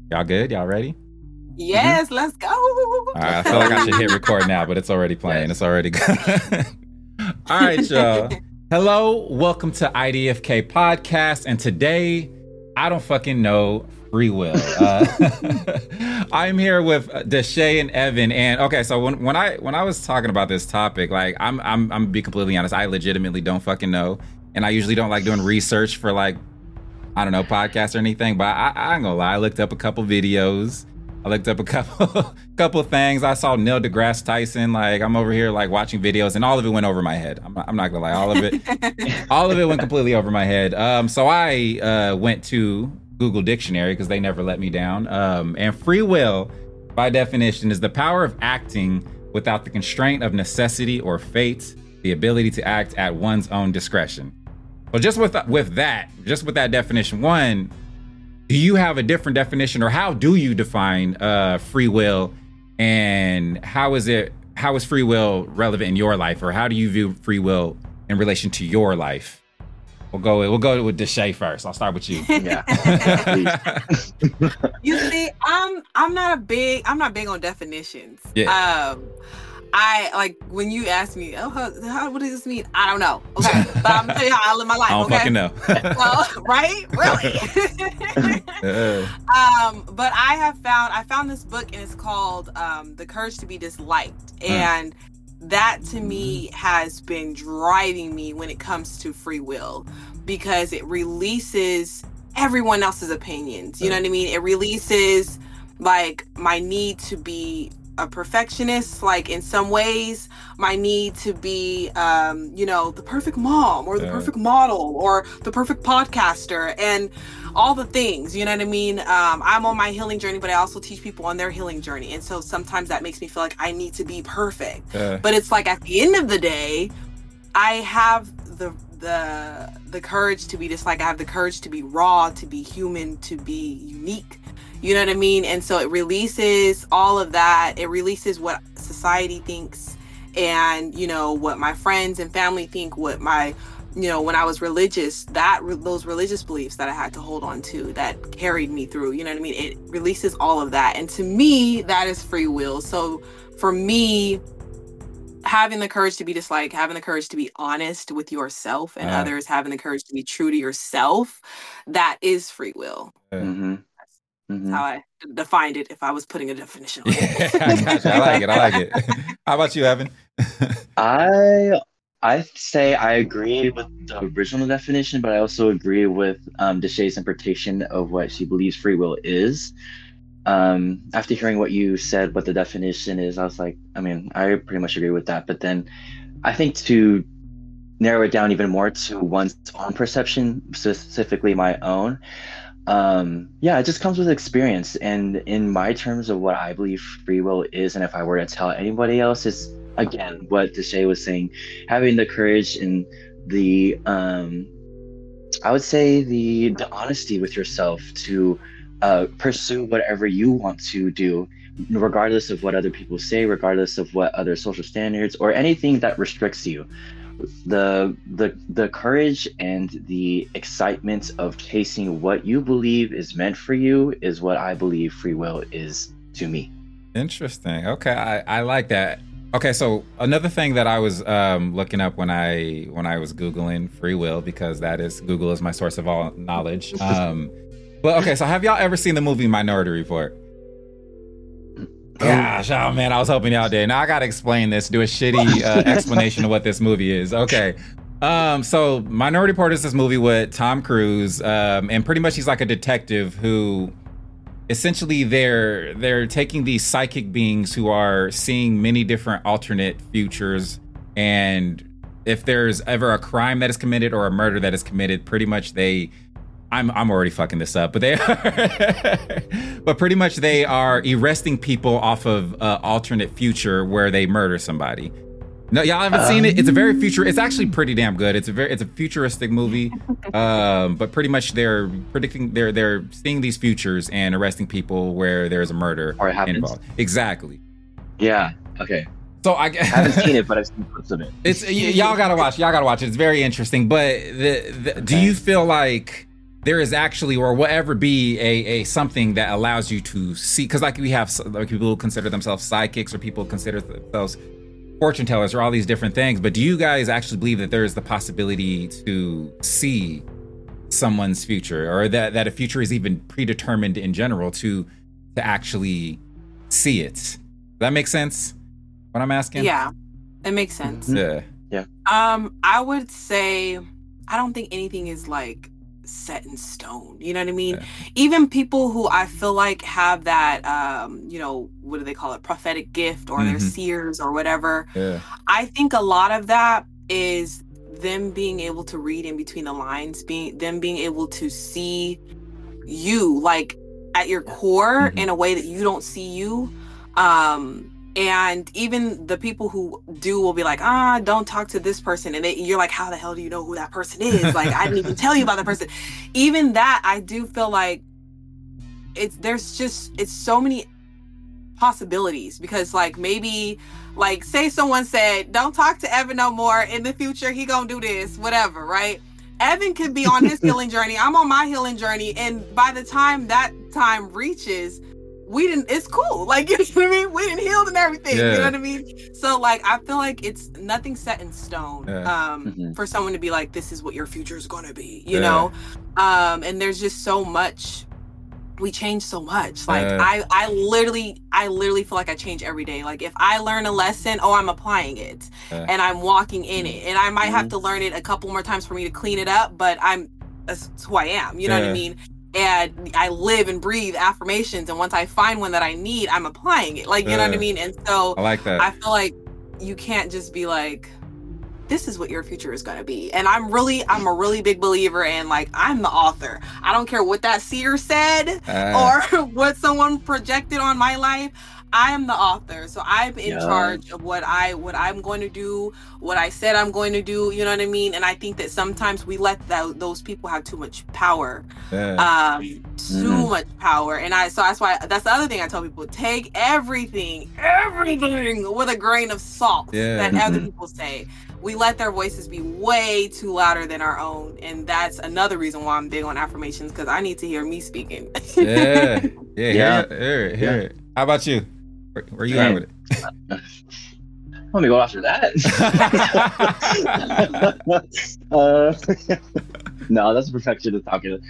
Y'all good? Y'all ready? Yes, let's go. All right, I feel like I should hit record now, but it's already playing. It's already good. All right, y'all. Hello, welcome to IDFK Podcast, and today, I don't fucking know free will. I'm here with Deshae and Evan, and okay, so when I was talking about this topic, like I'm gonna be completely honest, I legitimately don't fucking know, and I usually don't like doing research for like, I don't know, podcasts or anything, but I ain't gonna lie, I looked up a couple videos. I looked up a couple of things. I saw Neil deGrasse Tyson. Like, I'm over here like watching videos, and all of it went over my head. I'm not gonna lie, all of it went completely over my head. So I went to Google Dictionary because they never let me down. And free will, by definition, is the power of acting without the constraint of necessity or fate, the ability to act at one's own discretion. So just with that definition, one. Do you have a different definition, or how do you define free will, and how is free will relevant in your life, or how do you view free will in relation to your life? We'll go with Deshae first. I'll start with you. Yeah. You see, I'm not big on definitions. Yeah. I like when you ask me, what does this mean? I don't know. Okay, but I'm gonna tell you how I live my life. I don't fucking know. Well, right? Really? But I found this book, and it's called The Courage to Be Disliked, and that to me has been driving me when it comes to free will, because it releases everyone else's opinions. You know what I mean? It releases like my need to be a perfectionist, like in some ways, my need to be, the perfect mom or the perfect model or the perfect podcaster and all the things, you know what I mean? I'm on my healing journey, but I also teach people on their healing journey. And so sometimes that makes me feel like I need to be perfect. But it's like at the end of the day, I have the courage to be just like, I have the courage to be raw, to be human, to be unique. You know what I mean? And so it releases all of that. It releases what society thinks and, what my friends and family think, what my, when I was religious, those religious beliefs that I had to hold on to that carried me through, you know what I mean? It releases all of that. And to me, that is free will. So for me, having the courage to be just like, having the courage to be honest with yourself and others, having the courage to be true to yourself, that is free will. Mm-hmm. That's how I defined it if I was putting a definition on it. I like it. How about you, Evan? I say I agree with the original definition, but I also agree with Deshae's interpretation of what she believes free will is. After hearing what you said, what the definition is, I was like, I pretty much agree with that. But then I think to narrow it down even more to one's own perception, specifically my own, it just comes with experience. And in my terms of what I believe free will is, and if I were to tell anybody else, is again what Deshae was saying, having the courage and the I would say the honesty with yourself to pursue whatever you want to do, regardless of what other people say, regardless of what other social standards or anything that restricts you. The courage and the excitement of chasing what you believe is meant for you is what I believe free will is to me. Interesting. Okay, I like that. Okay, so another thing that I was looking up when I was Googling free will, because Google is my source of all knowledge. But okay, so have y'all ever seen the movie Minority Report? Gosh, oh man, I was hoping y'all did. Now I gotta explain this, do a shitty explanation of what this movie is. Okay. So Minority Report is this movie with Tom Cruise, and pretty much he's like a detective who essentially they're taking these psychic beings who are seeing many different alternate futures, and if there's ever a crime that is committed or a murder that is committed, pretty much I'm already fucking this up, but but pretty much they are arresting people off of alternate future where they murder somebody. No, y'all haven't seen it. It's a very it's actually pretty damn good. It's a futuristic movie. But pretty much they're seeing these futures and arresting people where there's a murder or it happens. Involved. Exactly. Yeah. Okay. So I haven't seen it, but I've seen clips of it. Y'all gotta watch it. It's very interesting. But do you feel like there is actually, or will ever be, a something that allows you to see, because like we have like people who consider themselves psychics, or people consider themselves fortune tellers, or all these different things. But do you guys actually believe that there is the possibility to see someone's future, or that a future is even predetermined in general to actually see it? Does that make sense, what I'm asking? Yeah, it makes sense. Yeah. I would say I don't think anything is like set in stone. You know what I mean? Yeah. Even people who I feel like have that, what do they call it? Prophetic gift, or they're seers or whatever. Yeah. I think a lot of that is them being able to read in between the lines, being able to see you like at your core in a way that you don't see you. And even the people who do will be like, don't talk to this person. And you're like, how the hell do you know who that person is? Like, I didn't even tell you about that person. Even that, I do feel like it's so many possibilities, because like maybe like say someone said, don't talk to Evan no more. In the future, he gonna do this, whatever, right? Evan could be on his healing journey. I'm on my healing journey. And by the time that time reaches, it's cool. Like, you know what I mean? We didn't heal and everything. Yeah. You know what I mean? So like, I feel like it's nothing set in stone for someone to be like, this is what your future is going to be, you know? And there's just so much, we change so much. Like I literally feel like I change every day. Like if I learn a lesson, I'm applying it and I'm walking in it, and I might have to learn it a couple more times for me to clean it up, but that's who I am. You know what I mean? And I live and breathe affirmations, and once I find one that I need, I'm applying it. Like, you know what I mean? And so I like that. I feel like you can't just be like, this is what your future is going to be. And I'm a really big believer in, like, I'm the author. I don't care what that seer said or what someone projected on my life. I am the author. So I'm in charge of what I'm going to do, what I said I'm going to do, you know what I mean? And I think that sometimes we let those people have too much power. Too much power. And so that's the other thing I tell people, take everything with a grain of salt that other people say. We let their voices be way too louder than our own. And that's another reason why I'm big on affirmations, because I need to hear me speaking. Hear it. How about you? Where you at with it? Let me go after that. No, that's a perfectionist talking.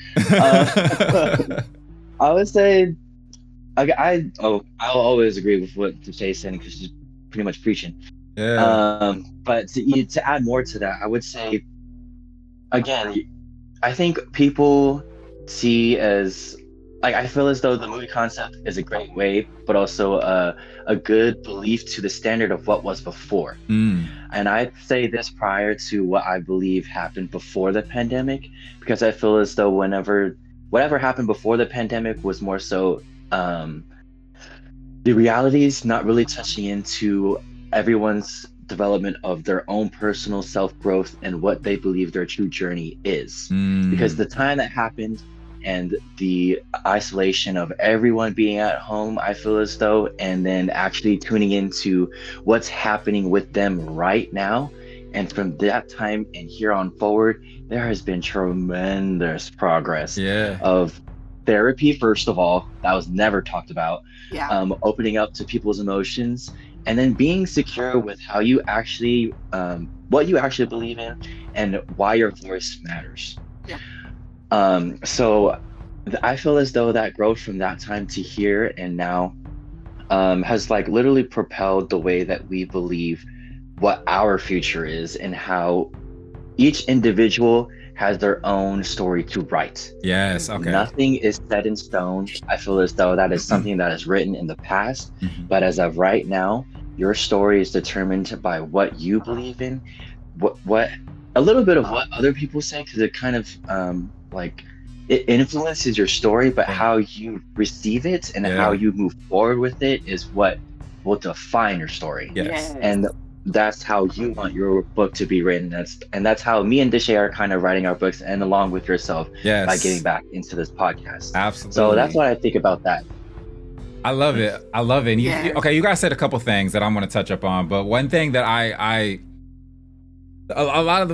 I would say, I'll always agree with what Jay's saying, because she's pretty much preaching. But to add more to that, I would say, again, I think people see as, like, I feel as though the movie concept is a great way, but also a good belief to the standard of what was before. And I say this prior to what I believe happened before the pandemic, because I feel as though whatever happened before the pandemic was more so the realities not really touching into everyone's development of their own personal self-growth and what they believe their true journey is. Because the time that happened and the isolation of everyone being at home, I feel as though, and then actually tuning into what's happening with them right now, and from that time and here on forward, there has been tremendous progress of therapy, first of all, that was never talked about, opening up to people's emotions, and then being secure with how you actually what you actually believe in and why your voice matters. So I feel as though that growth from that time to here and now has like literally propelled the way that we believe what our future is, and how each individual has their own story to write. Nothing is set in stone. I feel as though that is something that is written in the past, but as of right now, your story is determined by what you believe in, what a little bit of what other people say, because it kind of like it influences your story, but how you receive it and how you move forward with it is what will define your story. And that's how you want your book to be written. That's how me and Deshay are kind of writing our books, and along with yourself, by getting back into this podcast. Absolutely. So that's what I think about that. I love it. And you guys said a couple things that I'm going to touch up on, but one thing that a lot of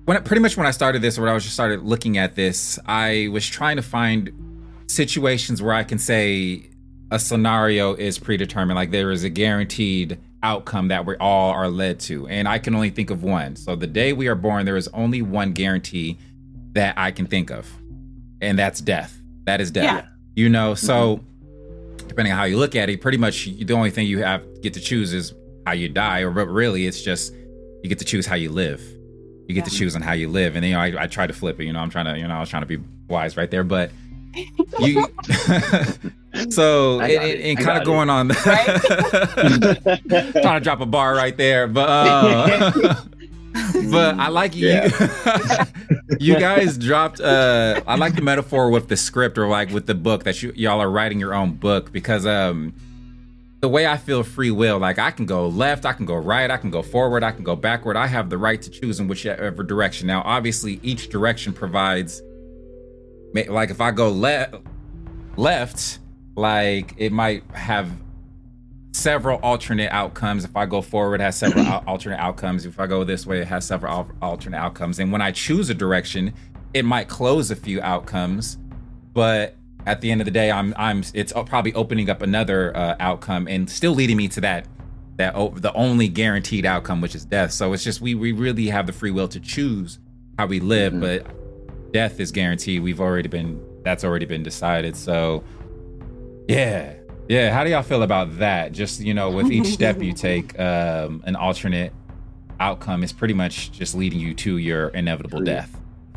pretty much when I started this, or when I was just started looking at this, I was trying to find situations where I can say a scenario is predetermined, like there is a guaranteed outcome that we all are led to, and I can only think of one. So the day we are born, there is only one guarantee that I can think of, and that's death. That is death. Yeah. You know, so depending on how you look at it, pretty much the only thing you get to choose is how you die, or but really it's just you get to choose how you live. You get to choose on how you live. And I try to flip it, I was trying to be wise right there, but you so and kind of going on right? trying to drop a bar right there, but but I like you. You guys dropped. I like the metaphor with the script, or like with the book that y'all are writing your own book, because the way I feel free will, like I can go left, I can go right, I can go forward, I can go backward. I have the right to choose in whichever direction. Now, obviously, each direction provides. Like if I go left, like it might have several alternate outcomes. If I go forward, it has several alternate outcomes. If I go this way, it has several alternate outcomes. And when I choose a direction, it might close a few outcomes, but at the end of the day, it's probably opening up another outcome and still leading me to the only guaranteed outcome, which is death. So it's just we really have the free will to choose how we live, but death is guaranteed. That's already been decided. So yeah. How do y'all feel about that? Just, with each step you take, an alternate outcome is pretty much just leading you to your inevitable death.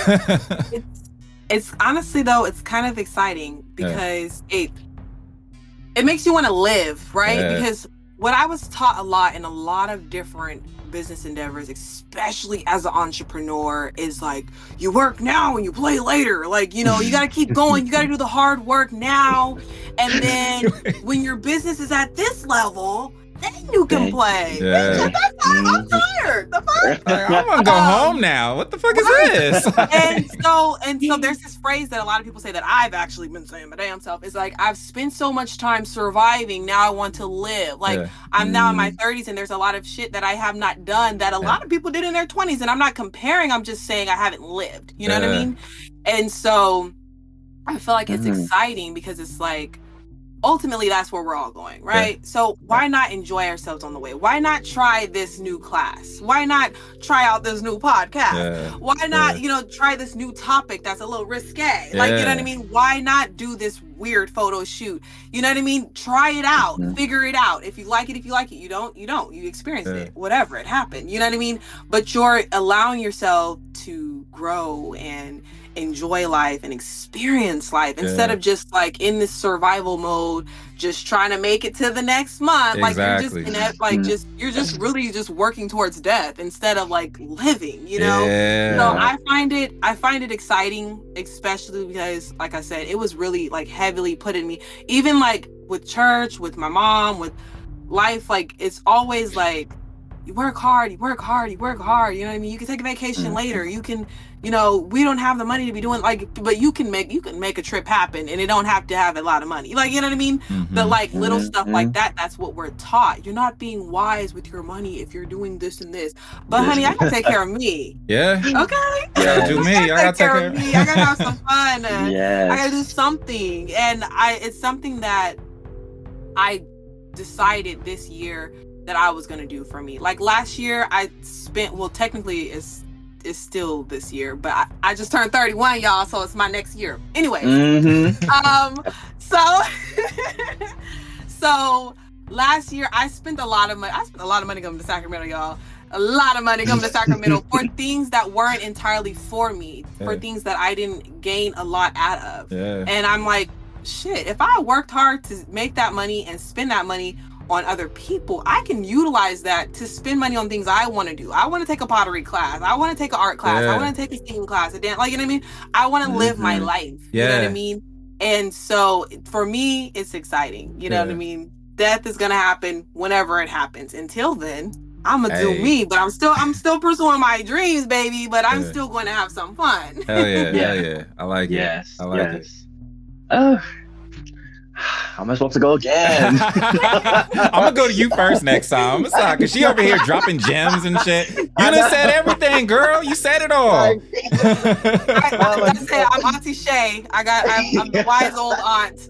It's honestly though, it's kind of exciting because it makes you want to live, right? Because what I was taught a lot in a lot of different business endeavors, especially as an entrepreneur, is like you work now and you play later. Like, you got to keep going. You got to do the hard work now. And then when your business is at this level, then you can play. Yeah. I'm tired. I want to go home now. What the fuck is this? and so there's this phrase that a lot of people say that I've actually been saying my damn self. It's like, I've spent so much time surviving. Now I want to live. Like I'm now in my 30s and there's a lot of shit that I have not done that a lot of people did in their 20s. And I'm not comparing. I'm just saying I haven't lived. You know what I mean? And so I feel like it's exciting because it's like, ultimately that's where we're all going, right? So why not enjoy ourselves on the way? Why not try this new class? Why not try out this new podcast? Why not try this new topic that's a little risque? Like, you know what I mean? Why not do this weird photo shoot? You know what I mean? Try it out, figure it out. If you like it, you don't, you experience it, whatever, it happened. You know what I mean? But you're allowing yourself to grow and enjoy life and experience life instead of just like in this survival mode, just trying to make it to the next month. Exactly. Like you're just really just working towards death instead of like living, So I find it exciting, especially because, like I said, it was really like heavily put in me, even like with church, with my mom, with life. Like it's always like, you work hard. You know what I mean? You can take a vacation later. You can, we don't have the money to be doing but you can make a trip happen and it don't have to have a lot of money. Like, you know what I mean? But like little stuff like that, that's what we're taught. You're not being wise with your money if you're doing this and this. But honey, I gotta take care of me. Yeah. Okay. Yeah, do me. I gotta take care of me. I gotta have some fun. I gotta do something. And it's something that I decided this year that I was going to do for me. Like last year I spent, well, technically it's still this year, but I just turned 31, y'all, so it's my next year. Anyway, so last year I spent a lot of money. I spent a lot of money coming to Sacramento, y'all. A lot of money coming to Sacramento for things that weren't entirely for me, for things that I didn't gain a lot out of. And I'm like, shit, if I worked hard to make that money and spend that money on other people, I can utilize that to spend money on things I want to do. I want to take a pottery class. I want to take an art class. I want to take a singing class. Like, you know what I mean? I want to live my life. You know what I mean? And so for me, it's exciting. You know what I mean? Death is going to happen whenever it happens. Until then, I'm going to do me, but I'm still pursuing my dreams, baby, but I'm still going to have some fun. Hell yeah. Hell yeah. I like it. I like it. Oh, How am I supposed to go again? I'm gonna go to you first next time. I'm sorry, cause she over here dropping gems and shit. You done said everything, girl. You said it all. I said, I'm Auntie Shay. I'm the wise old aunt.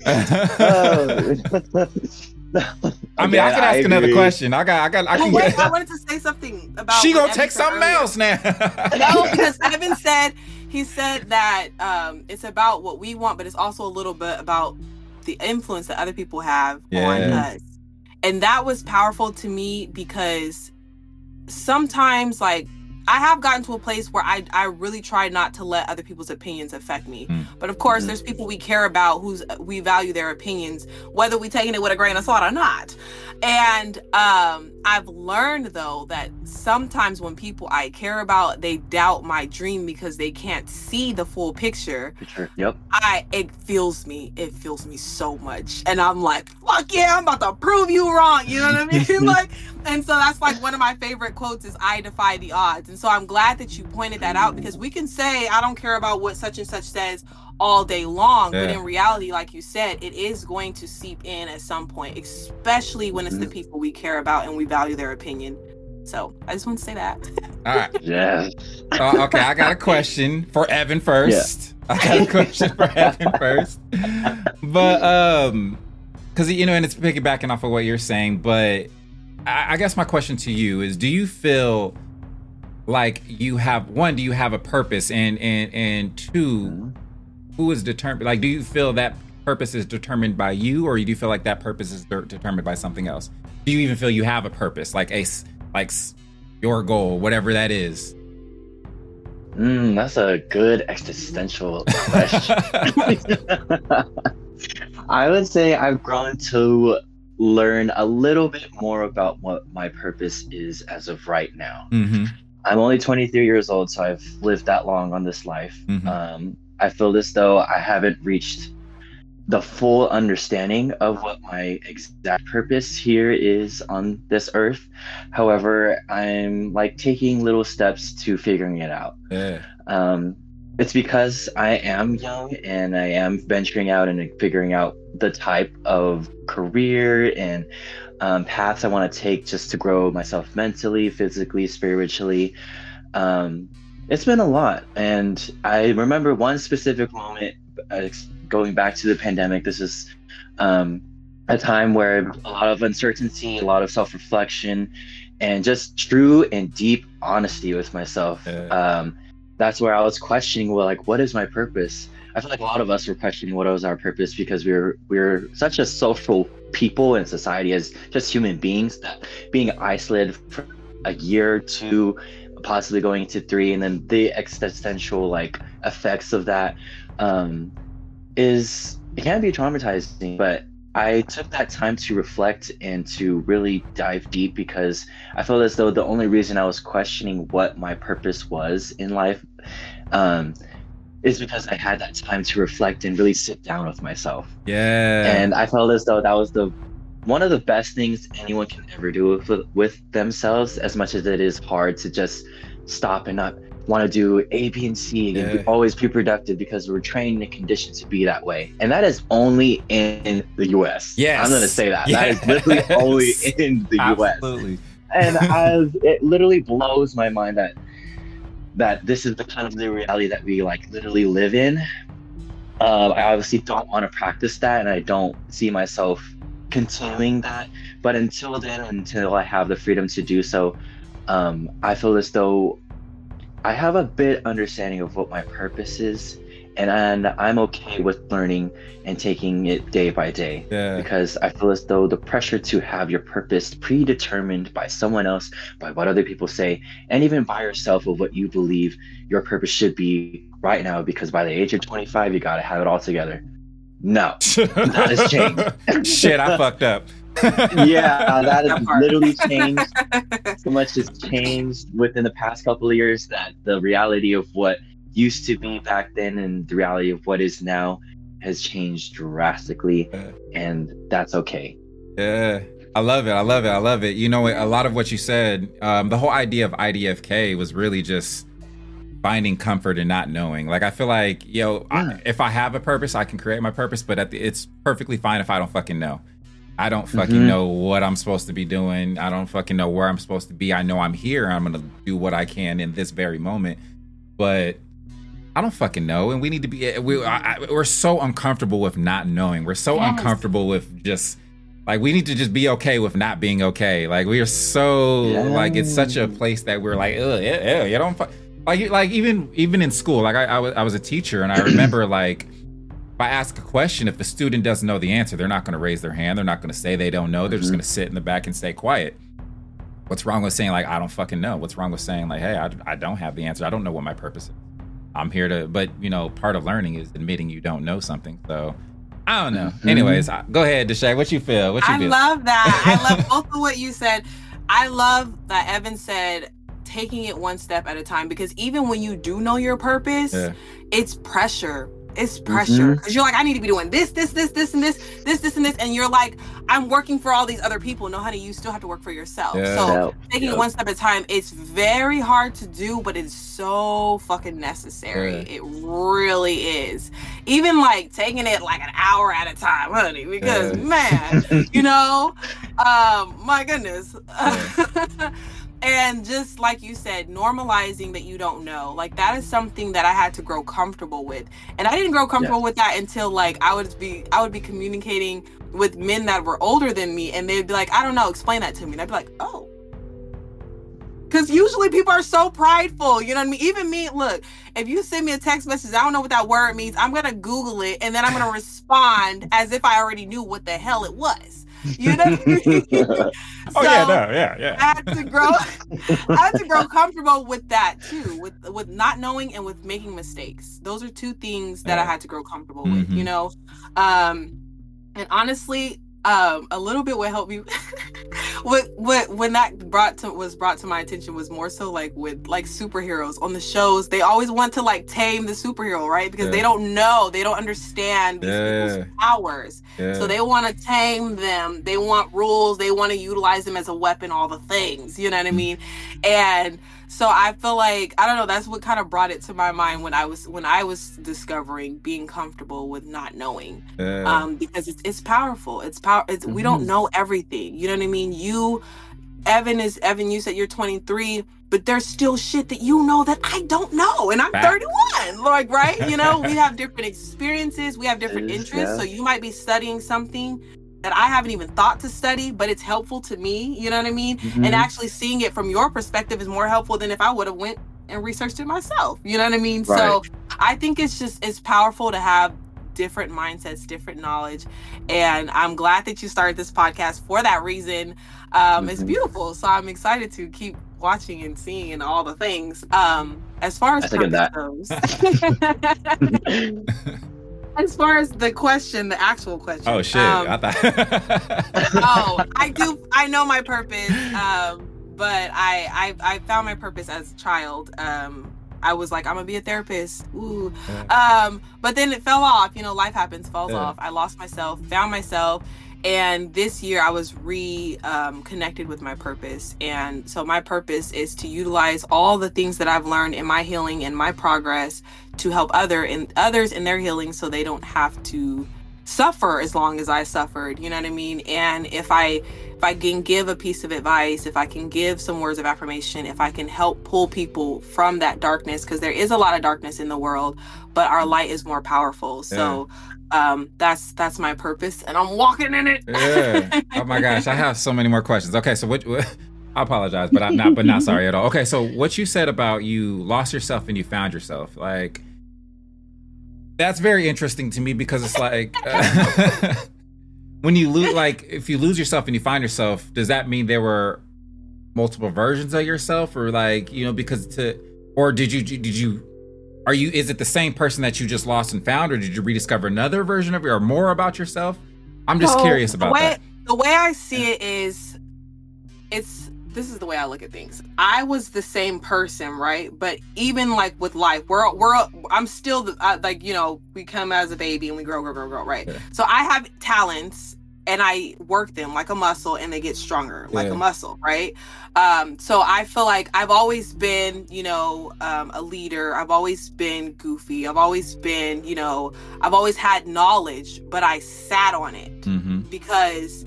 I mean, I can ask another question. I wanted to say something about. She gonna take something else now. No, because Evan said that it's about what we want, but it's also a little bit about the influence that other people have on us. And that was powerful to me because sometimes, like, I have gotten to a place where I really try not to let other people's opinions affect me. But of course, there's people we care about we value their opinions, whether we taking it with a grain of salt or not. And I've learned, though, that sometimes when people I care about, they doubt my dream because they can't see the full picture. Yep. It feels me so much. And I'm like, fuck yeah, I'm about to prove you wrong. You know what I mean? And so that's like one of my favorite quotes is I defy the odds. And so I'm glad that you pointed that out, because we can say, I don't care about what such and such says all day long. But in reality, like you said, it is going to seep in at some point, especially when it's the people we care about and we value their opinion. So I just want to say that. All right. Yeah. Okay, I got a question for Evan first. I got a question for Evan first. But because and it's piggybacking off of what you're saying, but I guess my question to you is, do you feel like you have do you have a purpose, and two, who is determined? Like, do you feel that purpose is determined by you, or do you feel like that purpose is determined by something else? Do you even feel you have a purpose, like your goal, whatever that is? That's a good existential question. I would say I've grown to learn a little bit more about what my purpose is as of right now. I'm only 23 years old, so I've lived that long on this life. I feel as though I haven't reached the full understanding of what my exact purpose here is on this earth. However, I'm like taking little steps to figuring it out. It's because I am young and I am venturing out and figuring out the type of career and paths I want to take just to grow myself mentally, physically, spiritually. It's been a lot. And I remember one specific moment, going back to the pandemic. This is a time where a lot of uncertainty, a lot of self-reflection, and just true and deep honesty with myself. That's where I was questioning, well, like, what is my purpose? I feel like a lot of us were questioning what was our purpose, because we're such a social people in society as just human beings, that being isolated for a year or two, possibly going into 3, and then the existential like effects of that it can be traumatizing. But I took that time to reflect and to really dive deep, because I felt as though the only reason I was questioning what my purpose was in life is because I had that time to reflect and really sit down with myself. And I felt as though that was one of the best things anyone can ever do with themselves, as much as it is hard to just stop and not want to do A, B, and C and always be productive, because we're trained and conditioned to be that way. And that is only in the US. I'm going to say that. That is literally only in the Absolutely. US. And it literally blows my mind that this is the kind of the reality that we like literally live in. I obviously don't want to practice that, and I don't see myself continuing that. But until I have the freedom to do so, I feel as though I have a bit understanding of what my purpose is, and I'm okay with learning and taking it day by day. Because I feel as though the pressure to have your purpose predetermined by someone else, by what other people say, and even by yourself of what you believe your purpose should be right now, because by the age of 25 you gotta have it all together. No, that has changed. Shit, I fucked up. That has literally changed. So much has changed within the past couple of years that the reality of what used to be back then and the reality of what is now has changed drastically, and that's okay. I love it. You know, a lot of what you said, the whole idea of IDFK was really just finding comfort in not knowing. Like, I feel like, if I have a purpose, I can create my purpose, but it's perfectly fine if I don't fucking know. I don't fucking know what I'm supposed to be doing. I don't fucking know where I'm supposed to be. I know I'm here. I'm going to do what I can in this very moment, but I don't fucking know. And we need to be, we're so uncomfortable with not knowing. We're so uncomfortable with just, like, we need to just be okay with not being okay. Like, we are so, like, it's such a place that we're like, you don't, like even in school, like I was a teacher, and I remember, like, if I ask a question, if the student doesn't know the answer, they're not going to raise their hand. They're not going to say they don't know. They're just going to sit in the back and stay quiet. What's wrong with saying, like, I don't fucking know? What's wrong with saying, like, hey, I don't have the answer. I don't know what my purpose is. I'm here to, but, part of learning is admitting you don't know something. So I don't know. Anyways, go ahead, Deshae. What you feel? I love that. I love both of what you said. I love that Evan said taking it one step at a time, because even when you do know your purpose, it's pressure. It's pressure, because you're like, I need to be doing this, and this, and you're like, I'm working for all these other people. No, honey, you still have to work for yourself. So taking it one step at a time, it's very hard to do, but it's so fucking necessary. It really is. Even like taking it like an hour at a time, honey, because man, my goodness. And just like you said, normalizing that you don't know, like, that is something that I had to grow comfortable with. And I didn't grow comfortable with that until, like, I would be communicating with men that were older than me, and they'd be like, I don't know, explain that to me. And I'd be like, oh. Because usually people are so prideful, you know what I mean? Even me, look, if you send me a text message, I don't know what that word means, I'm going to Google it, and then I'm going to respond as if I already knew what the hell it was. You know what I mean? I had to grow comfortable with that too, with not knowing and with making mistakes. Those are two things that I had to grow comfortable with, and honestly, a little bit what helped me when that was brought to my attention was more so like with like superheroes on the shows. They always want to like tame the superhero, right? Because they don't understand these people's powers. So they want to tame them. They want rules. They want to utilize them as a weapon, all the things, you know what I mean? And so I feel like, I don't know, that's what kind of brought it to my mind when I was discovering being comfortable with not knowing, because it's powerful. We don't know everything. You know what I mean? Evan, you said you're 23, but there's still shit that you know that I don't know, and I'm 31. Like, right? We have different experiences, we have different interests. So you might be studying something that I haven't even thought to study, but it's helpful to me, you know what I mean? And actually seeing it from your perspective is more helpful than if I would have went and researched it myself, you know what I mean? Right. So I think it's powerful to have different mindsets, different knowledge, and I'm glad that you started this podcast for that reason. It's beautiful, so I'm excited to keep watching and seeing and all the things. As far as purpose goes. As far as the actual question. Oh shit! I thought. I know my purpose, but I found my purpose as a child. I was like, I'm gonna be a therapist. Ooh. But then it fell off. Life happens, falls off. I lost myself, found myself. And this year I was connected with my purpose. And so my purpose is to utilize all the things that I've learned in my healing and my progress to help others in their healing, so they don't have to suffer as long as I suffered. You know what I mean? And if I can give a piece of advice, if I can give some words of affirmation, if I can help pull people from that darkness, because there is a lot of darkness in the world, but our light is more powerful. So that's my purpose, and I'm walking in it. Oh my gosh, I have so many more questions. Okay, so what I apologize, but I'm not sorry at all. Okay, so what you said about you lost yourself and you found yourself, like, that's very interesting to me, because it's like when you lose, like, if you lose yourself and you find yourself, does that mean there were multiple versions of yourself, or like, or did you is it the same person that you just lost and found, or did you rediscover another version of you or more about yourself? I'm just curious about that. The way I see it is, this is the way I look at things. I was the same person, right? But even like with life, I'm still we come as a baby and we grow, right? Yeah. So I have talents and I work them like a muscle, and they get stronger like Yeah. a muscle, right? So I feel like I've always been, you know, a leader. I've always been goofy. I've always been, you know, I've always had knowledge, but I sat on it Mm-hmm. because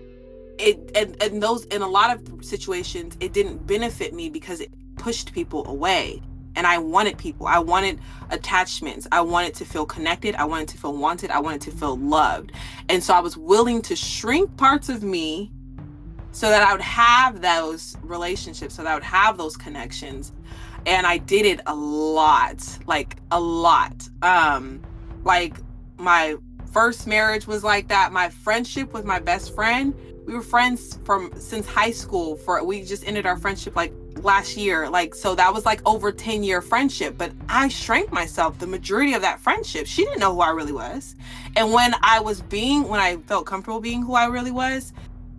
in a lot of situations, it didn't benefit me because it pushed people away. And I wanted people. I wanted attachments. I wanted to feel connected. I wanted to feel wanted. I wanted to feel loved. And so I was willing to shrink parts of me so that I would have those relationships, so that I would have those connections. And I did it a lot, like a lot. Like my first marriage was like that. My friendship with my best friend, we were friends since high school. We just ended our friendship like last year, like, so that was like over 10-year friendship, but I shrank myself the majority of that friendship. She didn't know who I really was, and when I felt comfortable being who I really was,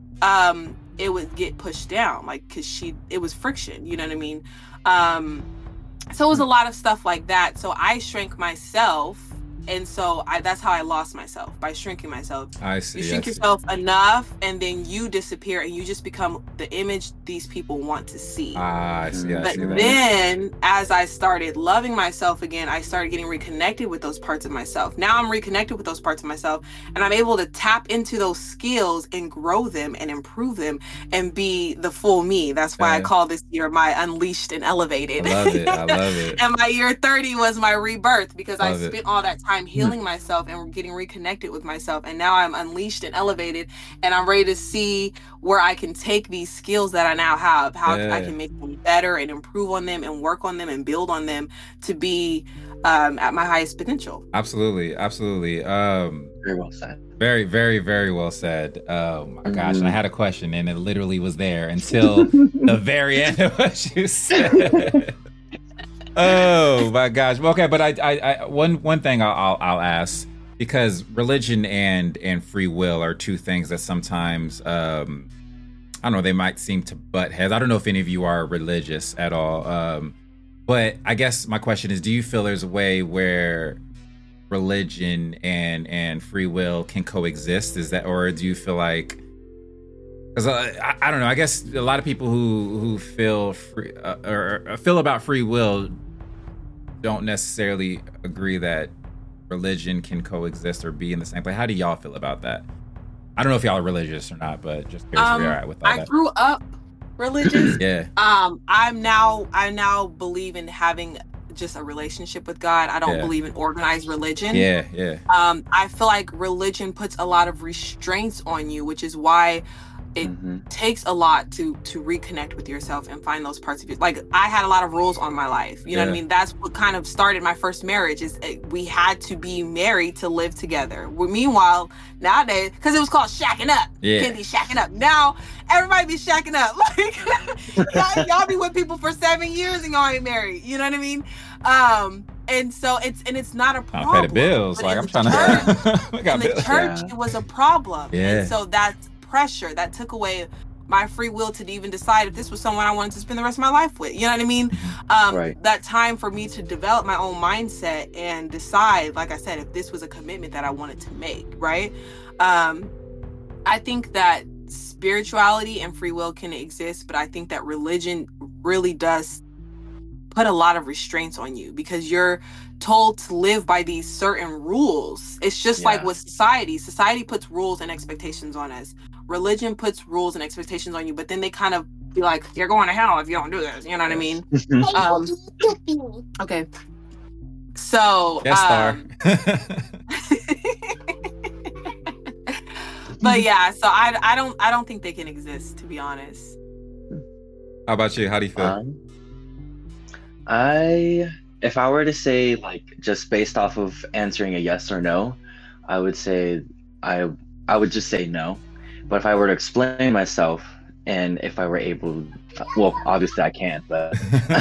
it would get pushed down, like, because it was friction, you know what I mean? So it was a lot of stuff like that. So I shrank myself, and so that's how I lost myself, by shrinking myself. I see. You shrink yourself enough, and then you disappear, and you just become the image these people want to see. I see. But see that. then, as I started loving myself again, I started getting reconnected with those parts of myself. Now I'm reconnected with those parts of myself, and I'm able to tap into those skills and grow them and improve them and be the full me. That's why I call this year my Unleashed and Elevated. I love it. I love it. And my year 30 was my rebirth, because I spent all that time healing myself and getting reconnected with myself. And now I'm unleashed and elevated, and I'm ready to see where I can take these skills that I now have, how I can make them better and improve on them and work on them and build on them to be at my highest potential. Absolutely. Absolutely. Very well said. Very, very, very well said. Oh my gosh. And I had a question, and it literally was there until the very end of what you said. Oh my gosh. Okay, but I one thing I'll ask, because religion and free will are two things that sometimes I don't know, they might seem to butt heads. I don't know if any of you are religious at all. But I guess my question is, do you feel there's a way where religion and free will can coexist? Is that, or do you feel like, because I don't know, I guess a lot of people who feel free or feel about free will don't necessarily agree that religion can coexist or be in the same place. How do y'all feel about that? I don't know if y'all are religious or not, but just curious where you're at with all that. I grew up religious. Yeah. I now believe in having just a relationship with God. I don't believe in organized religion. Yeah. I feel like religion puts a lot of restraints on you, which is why it takes a lot to reconnect with yourself and find those parts of you. Like, I had a lot of rules on my life. You know what I mean? That's what kind of started my first marriage, is we had to be married to live together. Meanwhile, nowadays, because it was called shacking up. Yeah. You can't be shacking up. Now, everybody be shacking up. Like, y'all be with people for 7 years and y'all ain't married. You know what I mean? And so it's not a problem. I pay the bills. Like, I'm trying to. In the church, it was a problem. Yeah. And so that's pressure that took away my free will to even decide if this was someone I wanted to spend the rest of my life with. You know what I mean? That time for me to develop my own mindset and decide, like I said, if this was a commitment that I wanted to make, right? I think that spirituality and free will can exist, but I think that religion really does put a lot of restraints on you, because you're told to live by these certain rules. It's just like with society puts rules and expectations on us. Religion puts rules and expectations on you, but then they kind of be like, you're going to hell if you don't do this. You know what I mean? Okay. So yes, star. But yeah, so I don't think they can exist, to be honest. How about you? How do you feel? If I were to say, like, just based off of answering a yes or no, I would say I would just say no. But if I were to explain myself, and if I were able, well, obviously I can't, but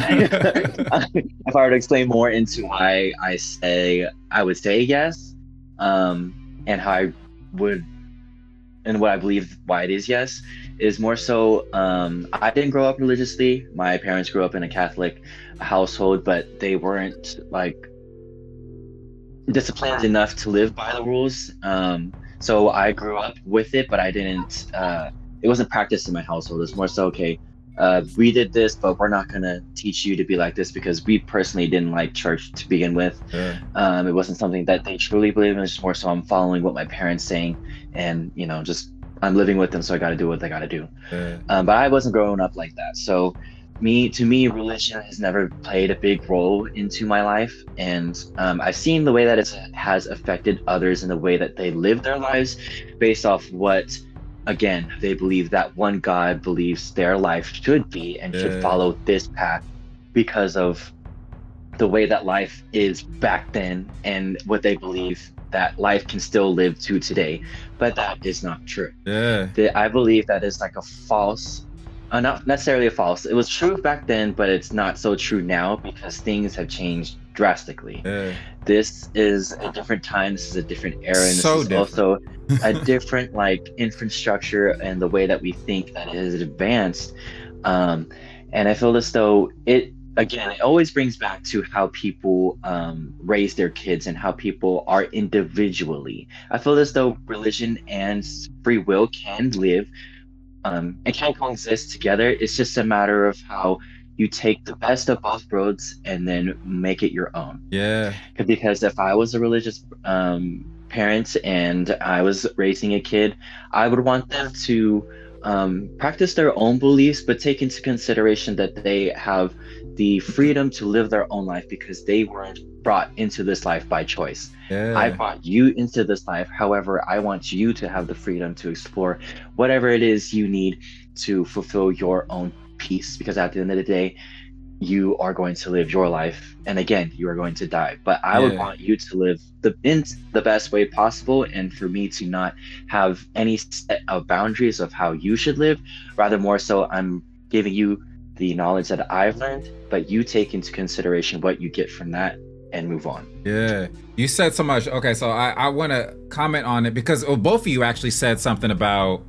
if I were to explain more into why I would say yes, and how I would, and what I believe why it is yes, is more so, I didn't grow up religiously. My parents grew up in a Catholic household, but they weren't, like, disciplined enough to live by the rules. So I grew up with it, but I didn't. It wasn't practiced in my household. It's more so, okay, we did this, but we're not gonna teach you to be like this because we personally didn't like church to begin with. It wasn't something that they truly believe in. It's just more so I'm following what my parents saying, and just I'm living with them, so I got to do what they got to do. But I wasn't growing up like that. So to me, religion has never played a big role into my life, and I've seen the way that it has affected others in the way that they live their lives based off what, again, they believe that one God believes their life should be and should follow this path because of the way that life is back then and what they believe that life can still live to today. But that is not true. I believe that is like a false, not necessarily a false. It was true back then, but it's not so true now because things have changed drastically. This is a different time. This is a different era, and this is also a different like infrastructure and the way that we think that it is advanced. And I feel as though it always brings back to how people raise their kids and how people are individually. I feel as though religion and free will can live and can coexist together. It's just a matter of how you take the best of both worlds and then make it your own. Because if I was a religious parent and I was raising a kid, I would want them to practice their own beliefs, but take into consideration that they have the freedom to live their own life because they weren't brought into this life by choice. I brought you into this life. However, I want you to have the freedom to explore whatever it is you need to fulfill your own peace, because at the end of the day, you are going to live your life, and again, you are going to die. But I would want you to live in the best way possible, and for me to not have any set of boundaries of how you should live. Rather, more so, I'm giving you the knowledge that I've learned, but you take into consideration what you get from that and move on. You said so much. Okay, so I want to comment on it because both of you actually said something about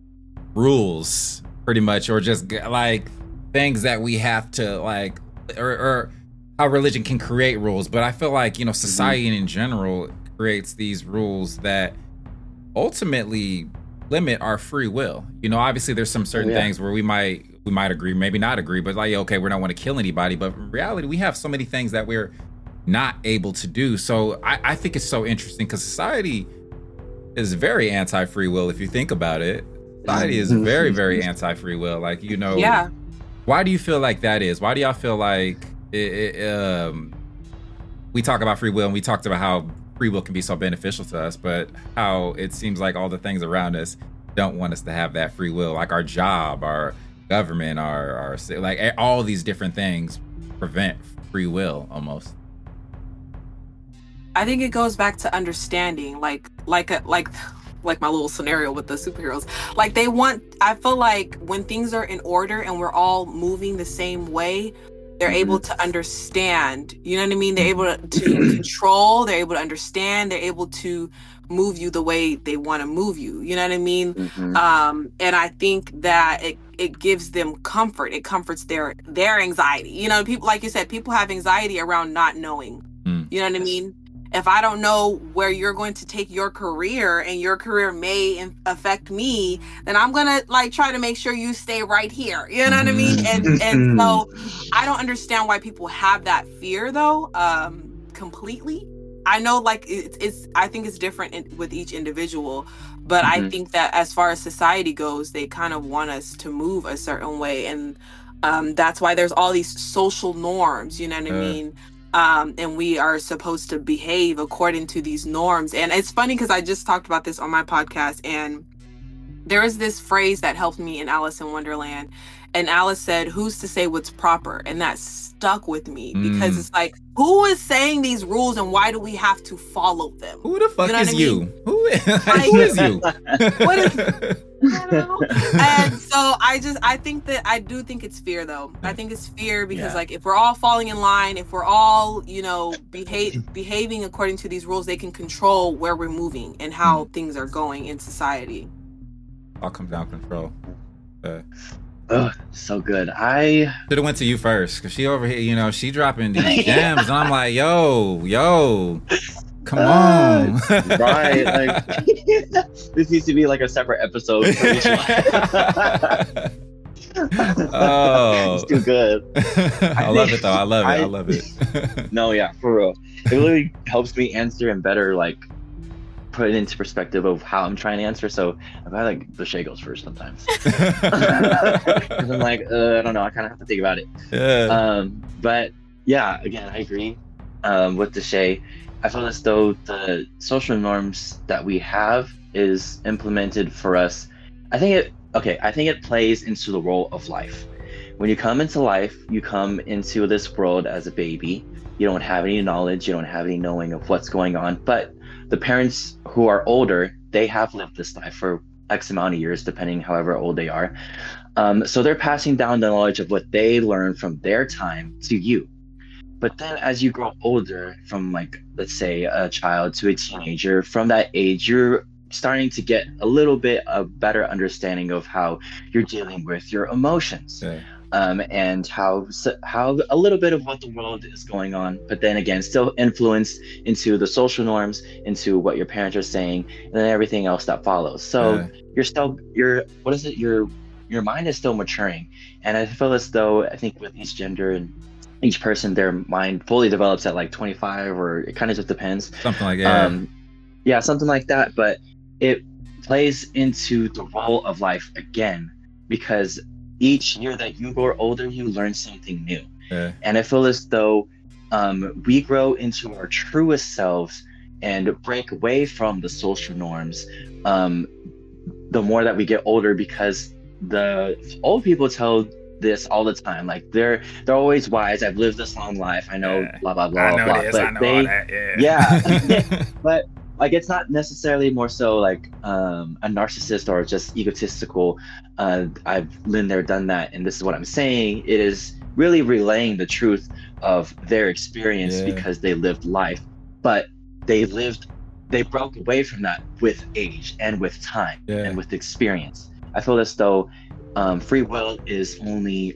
rules, pretty much, or just like things that we have to like, or how religion can create rules. But I feel like, society in general creates these rules that ultimately limit our free will. Obviously there's some certain things where we might agree, maybe not agree, but like, okay, we don't want to kill anybody. But in reality, we have so many things that we're not able to do. So I think it's so interesting because society is very anti-free will. If you think about it, society is very, very anti-free will. Like, why do you feel like that is? Why do y'all feel like we talk about free will and we talked about how free will can be so beneficial to us, but how it seems like all the things around us don't want us to have that free will, like our job, our government, our like all these different things prevent free will almost. I think it goes back to understanding, like my little scenario with the superheroes. Like I feel like when things are in order and we're all moving the same way, they're able to understand, you know what I mean? They're able to control, they're able to understand, they're able to move you the way they want to move you, you know what I mean? And I think that it gives them comfort. It comforts their anxiety. People, like you said, people have anxiety around not knowing, you know what I mean? If I don't know where you're going to take your career and your career may affect me, then I'm going to like try to make sure you stay right here. You know what I mean? And so I don't understand why people have that fear though, completely. I know like I think it's different with each individual, but I think that as far as society goes, they kind of want us to move a certain way. And that's why there's all these social norms, you know what I mean? And we are supposed to behave according to these norms. And it's funny because I just talked about this on my podcast, and there is this phrase that helped me in Alice in Wonderland. And Alice said, "Who's to say what's proper?" And that stuck with me because it's like, who is saying these rules and why do we have to follow them? Who the fuck is you? Who is you? What is, I don't know. And so I do think it's fear though. I think it's fear because like if we're all falling in line, if we're all, behaving according to these rules, they can control where we're moving and how things are going in society. All comes down to control. Oh, so good. I should have went to you first because she over here, she dropping these gems, and I'm like, yo, Come on. Right. Like, this needs to be like a separate episode for each one. Oh, it's too good. I love it though. I love it. No, yeah, for real. It really helps me answer and better like put it into perspective of how I'm trying to answer. So I like Deshae goes first sometimes. 'Cause I'm like, I don't know. I kind of have to think about it. Yeah. But yeah, again, I agree with Deshae. I feel as though the social norms that we have is implemented for us. I think it plays into the role of life. When you come into life, you come into this world as a baby. You don't have any knowledge, you don't have any knowing of what's going on. But the parents who are older, they have lived this life for X amount of years, depending however old they are. So they're passing down the knowledge of what they learned from their time to you. But then as you grow older, from like, let's say a child to a teenager, from that age, you're starting to get a little bit of better understanding of how you're dealing with your emotions. Yeah. And how a little bit of what the world is going on, but then again, still influenced into the social norms, into what your parents are saying, and then everything else that follows. So your mind is still maturing. And I feel as though, I think with each gender and each person, their mind fully develops at like 25, or it kind of just depends. Something like that. Yeah, something like that. But it plays into the role of life again, because each year that you grow older, you learn something new. Yeah. And I feel as though we grow into our truest selves and break away from the social norms the more that we get older, because the old people tell this all the time. Like they're always wise. I've lived this long life. I know blah blah blah. I know blah. this. But I know all that. yeah. But like, it's not necessarily more so like a narcissist or just egotistical. I've been there, done that, and this is what I'm saying. It is really relaying the truth of their experience, because they lived life, but they broke away from that with age and with time and with experience. I feel as though free will is only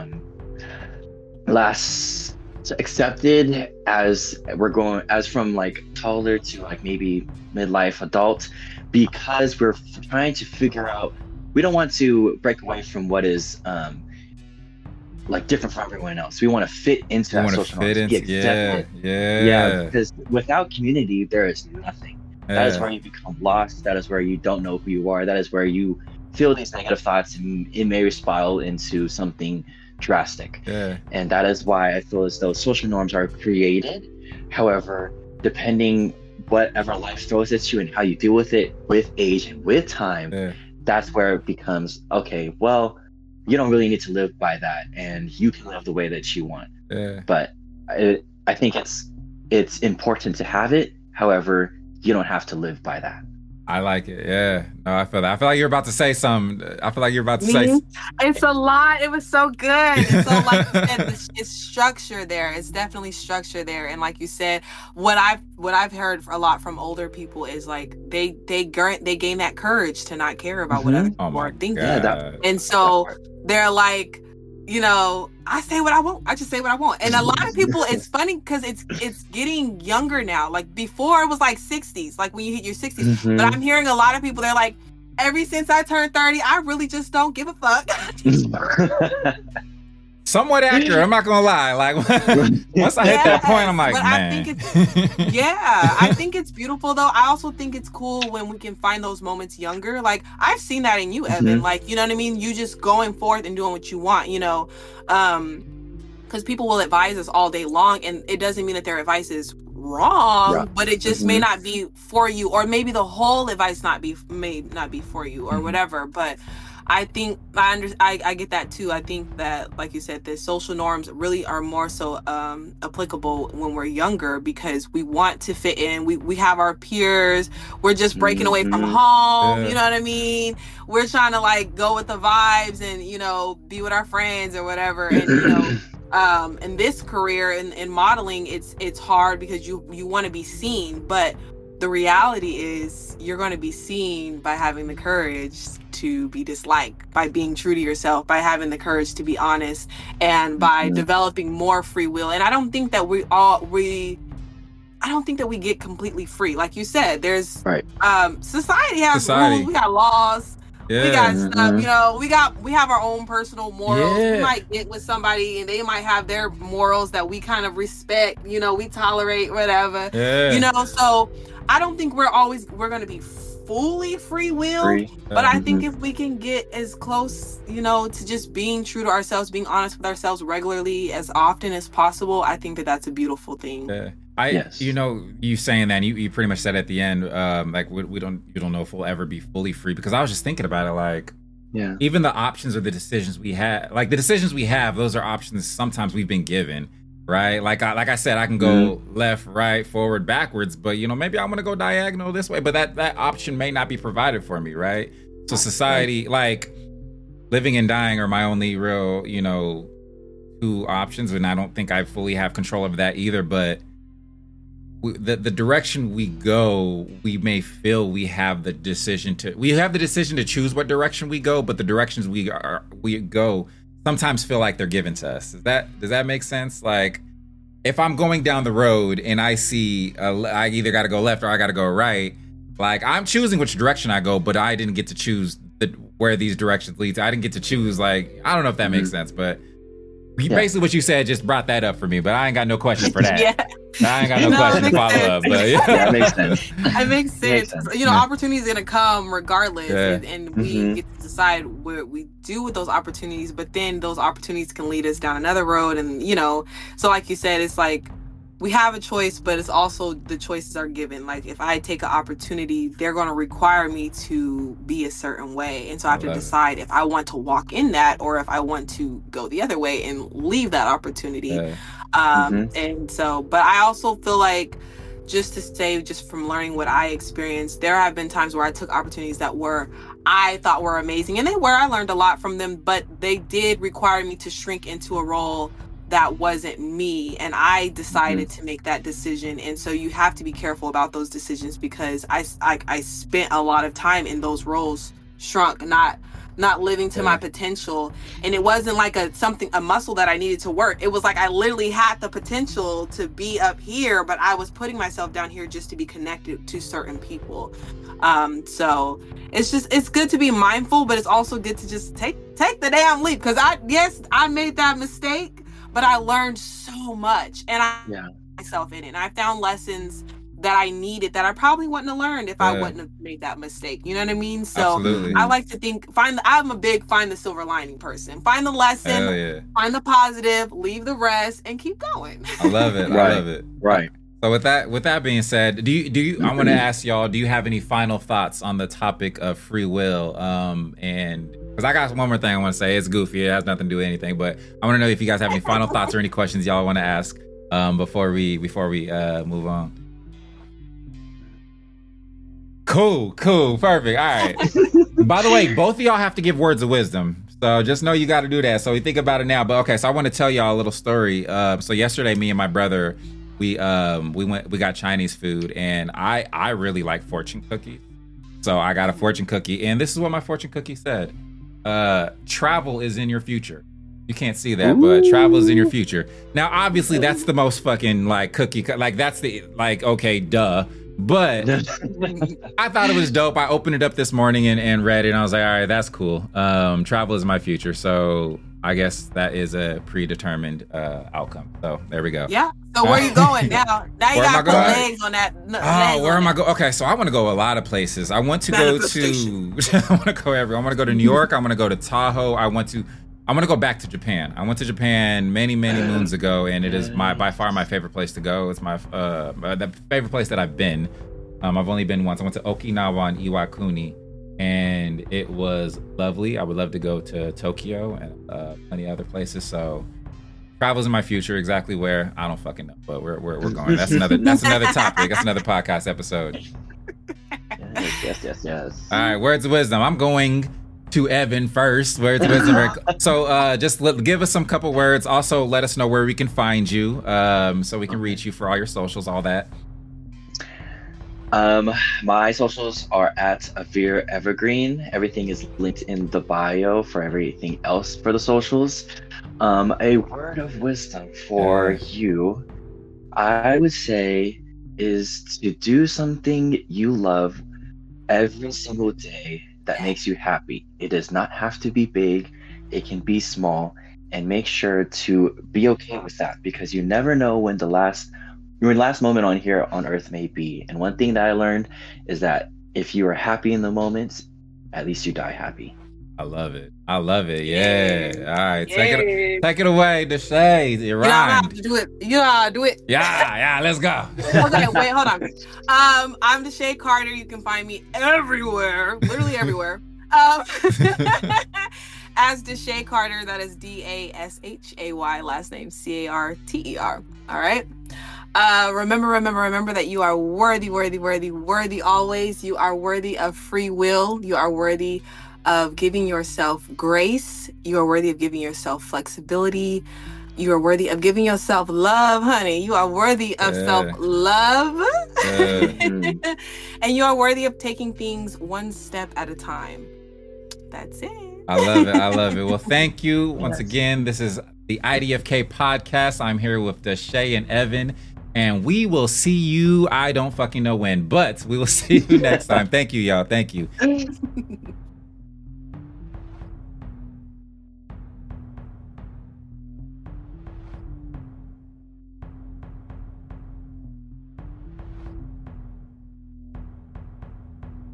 last accepted as from like toddler to like maybe midlife adult, because we're trying to figure out, we don't want to break away from what is like different from everyone else. We want to fit into that social norm, be accepted. Yeah, because without community, there is nothing. That is where you become lost. That is where you don't know who you are. That is where you feel these negative thoughts, and it may spiral into something drastic. And that is why I feel as though social norms are created. However, depending whatever life throws at you and how you deal with it with age and with time, that's where it becomes, okay, well, you don't really need to live by that, and you can live the way that you want. But I think it's important to have it. However, you don't have to live by that. I like it. Yeah. No, I feel that. I feel like you're about to say something. I feel like you're about to say. It's a lot. It was so good. So like you said, it's structure there. It's definitely structure there. And like you said, what I've heard a lot from older people is like they gain that courage to not care about what other people are thinking. And so they're like, you know, I say what I want. I just say what I want. And a lot of people, it's funny because it's getting younger now. Like before it was like 60s, like when you hit your 60s. But I'm hearing a lot of people, they're like, ever since I turned 30, I really just don't give a fuck. Somewhat accurate, I'm not gonna lie. Like once I hit that point, I'm like, man. I think it's beautiful though. I also think it's cool when we can find those moments younger. Like I've seen that in you, Evan. Like, you know what I mean? You just going forth and doing what you want, you know. Because people will advise us all day long, and it doesn't mean that their advice is wrong, but it just may not be for you, or maybe the whole advice may not be for you, or whatever. But I think I get that too. I think that, like you said, the social norms really are more so applicable when we're younger, because we want to fit in. We have our peers. We're just breaking away from home. You know what I mean? We're trying to like go with the vibes and, you know, be with our friends or whatever. And, you know, in this career in modeling, it's hard because you want to be seen, but the reality is you're going to be seen by having the courage to be disliked, by being true to yourself, by having the courage to be honest, and by developing more free will. And I don't think that I don't think that we get completely free. Like you said, there's Right. Society has rules. We got laws. Yeah. We got stuff, you know, we have our own personal morals. Yeah. We might get with somebody and they might have their morals that we kind of respect, you know, we tolerate, whatever. Yeah. You know, so I don't think we're going to be fully free will, but I think if we can get as close, you know, to just being true to ourselves, being honest with ourselves regularly as often as possible, I think that that's a beautiful thing. Yeah. Yes. You know, you saying that, and you pretty much said at the end, like you don't know if we'll ever be fully free, because I was just thinking about it, like, yeah, even the options or the decisions we have, like the decisions we have, those are options sometimes we've been given, right? Like I said, I can go left, right, forward, backwards, but you know, maybe I'm gonna go diagonal this way, but that option may not be provided for me, right? So society, like living and dying are my only real, you know, two options, and I don't think I fully have control of that either, but the direction we go, we may feel we have the decision to choose what direction we go, but the directions we go sometimes feel like they're given to us. Does that make sense? Like, if I'm going down the road and I see I either got to go left or I got to go right, like I'm choosing which direction I go, but I didn't get to choose where these directions lead to. I didn't get to choose, like, I don't know if that makes sense, but basically what you said just brought that up for me, but I ain't got no question for that. Yeah. I ain't got no question to follow up, but that makes sense. It makes sense. You know, opportunities are gonna come regardless, and we get to decide what we do with those opportunities. But then those opportunities can lead us down another road, and you know, so like you said, it's like we have a choice, but it's also the choices are given. Like if I take an opportunity, they're gonna require me to be a certain way, and so I have to decide if I want to walk in that or if I want to go the other way and leave that opportunity. Yeah. And so, but I also feel like, just to say, just from learning what I experienced, there have been times where I took opportunities that I thought were amazing, and I learned a lot from them, but they did require me to shrink into a role that wasn't me, and I decided to make that decision. And so you have to be careful about those decisions, because I spent a lot of time in those roles, shrunk, not living to my potential. And it wasn't like a muscle that I needed to work. It was like I literally had the potential to be up here, but I was putting myself down here just to be connected to certain people. So it's good to be mindful, but it's also good to just take the damn leap, because I made that mistake, but I learned so much, and I myself in it, and I found lessons that I needed that I probably wouldn't have learned if I wouldn't have made that mistake. You know what I mean? So absolutely. I like to think, I'm a big find the silver lining person. Find the lesson, find the positive, leave the rest, and keep going. I love it. I love it. Right. So with that being said, do you I want to ask y'all, do you have any final thoughts on the topic of free will? And because I got one more thing I want to say. It's goofy. It has nothing to do with anything, but I want to know if you guys have any final thoughts or any questions y'all want to ask before we move on. Cool, perfect. All right. By the way, both of y'all have to give words of wisdom, so just know you got to do that. So we think about it now. But okay, so I want to tell y'all a little story. So yesterday, me and my brother, we got Chinese food, and I really like fortune cookies. So I got a fortune cookie, and this is what my fortune cookie said: travel is in your future. You can't see that, but travel is in your future. Now, obviously, that's the most fucking like cookie, like that's the like okay, duh. But I thought it was dope. I opened it up this morning and read it, and I was like, all right, that's cool. Travel is my future, so I guess that is a predetermined outcome. So there we go. Yeah. So where are you going now? Now you got the legs on that. Where am I going? Okay, so I want to go a lot of places. I want to go to. I want to go everywhere. I want to go to New York. I want to go to Tahoe. I want to go back to Japan. I went to Japan many moons ago, and it is by far my favorite place to go. It's my the favorite place that I've been. I've only been once. I went to Okinawa and Iwakuni, and it was lovely. I would love to go to Tokyo and plenty of other places. So travel's in my future. Exactly where, I don't fucking know, but we're going. That's another topic. That's another podcast episode. Yes. All right, words of wisdom. I'm going to Evan first. Words of wisdom. So just give us some couple words. Also, let us know where we can find you, so we can reach you for all your socials, all that. My socials are at Avir Evergreen. Everything is linked in the bio for everything else for the socials. A word of wisdom for you, I would say, is to do something you love every single day that makes you happy. It does not have to be big, it can be small, and make sure to be okay with that because you never know when your last moment on here on earth may be. And one thing that I learned is that if you are happy in the moment, at least you die happy. I love it. I love it. Yeah. All right. Take it away, Deshae. You're right. I have to do it. Yeah, do it. Yeah. Let's go. Okay, wait, hold on. I'm Deshae Carter. You can find me everywhere, literally everywhere. As Deshae Carter, that is Dashay, last name Carter. All right. Remember that you are worthy always. You are worthy of free will. You are worthy of giving yourself grace. You are worthy of giving yourself flexibility. You are worthy of giving yourself love, honey. You are worthy of self-love. And you are worthy of taking things one step at a time. That's it. I love it. Well, thank you once again. This is the IDFK podcast. I'm here with Deshae and Evan, and we will see you. I don't fucking know when, but we will see you next time. Thank you, y'all. Thank you.